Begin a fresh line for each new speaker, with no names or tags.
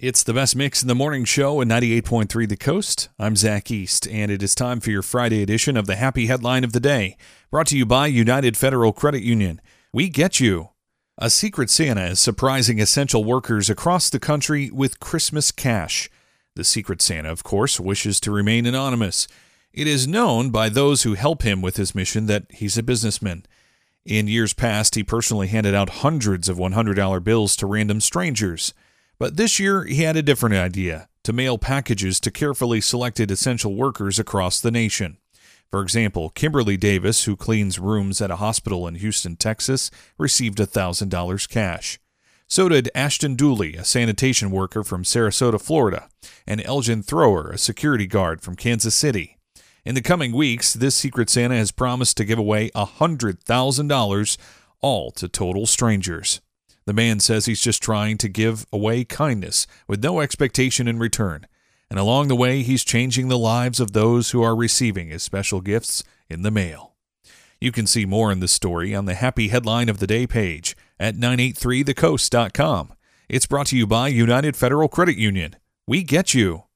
It's the best mix in the morning show at 98.3 The Coast. I'm Zach East, and it is time for your Friday edition of the Happy Headline of the Day, brought to you by United Federal Credit Union. We get you. A Secret Santa is surprising essential workers across the country with Christmas cash. The Secret Santa, of course, wishes to remain anonymous. It is known by those who help him with his mission that he's a businessman. In years past, he personally handed out hundreds of $100 bills to random strangers. But this year, he had a different idea, to mail packages to carefully selected essential workers across the nation. For example, Kimberly Davis, who cleans rooms at a hospital in Houston, Texas, received $1,000 cash. So did Ashton Dooley, a sanitation worker from Sarasota, Florida, and Elgin Thrower, a security guard from Kansas City. In the coming weeks, this Secret Santa has promised to give away $100,000, all to total strangers. The man says he's just trying to give away kindness with no expectation in return. And along the way, he's changing the lives of those who are receiving his special gifts in the mail. You can see more in this story on the Happy Headline of the Day page at 983thecoast.com. It's brought to you by United Federal Credit Union. We get you.